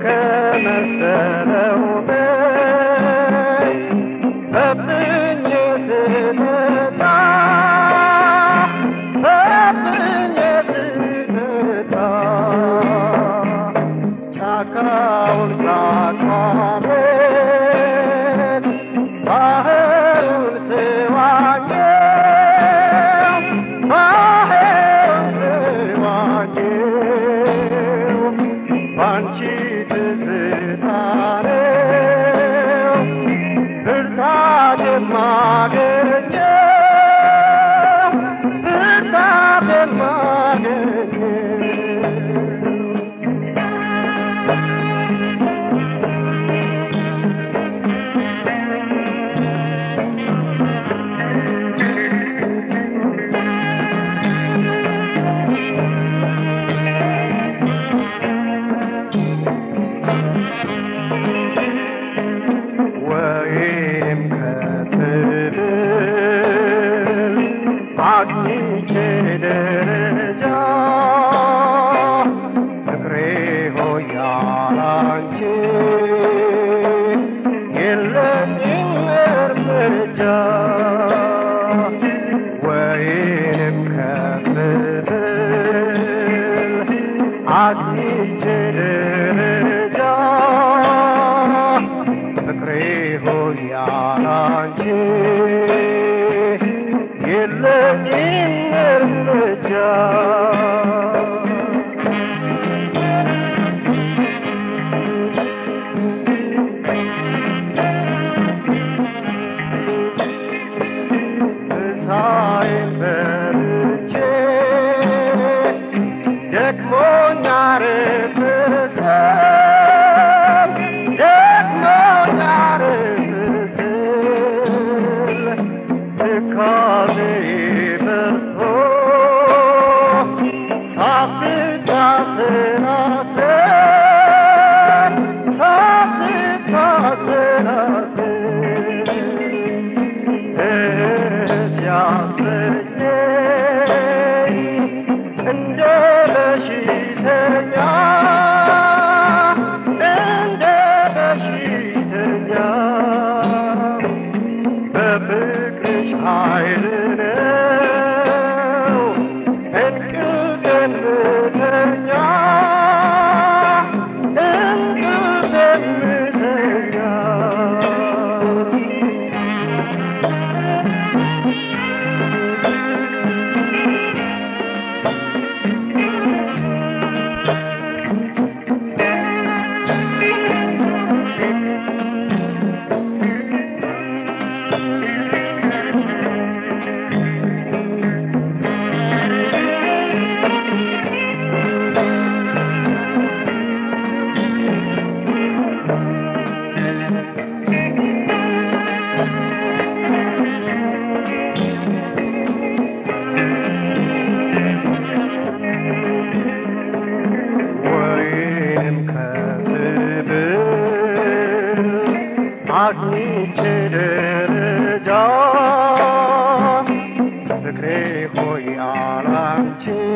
ከመሰለው በብኝ ስትመጣ በብኝ ስትመጣ ጫካውን ሳቋርጥ ባህሩን ስዋኘው ባህሩን ስዋኘው ባንቺ ትዝታ ነው ብርታት የማገኘው ብርታት የማገኘው ወይም ከትብል አግኝቼ ደረጃ ፍቅሬ ሆይ ያላንቺ የለኝም እርምጃ ወይንም ከትብል አግኝቼ ደረጃ ፍቅሬ ሆይ ያላንቺ የለኝም እርምጃ ምሳዬን በልቼ ደክሞኛል ፍስል ደክሞኛል ፍስል ትካዜ በዝቶ ሳትታሰናስል ሳትታሰናስል ሲያሰኘኝ እንደ በሽተኛ እንደ በሽተኛ በፍቅርሽ ኃይል ነው እንቅልፌን ምተኛ እንቅልፌን ምተኛ ወይንም ከትብል አግኝቼ ደረጃ ፍቅሬ ሆይ ያላንቺ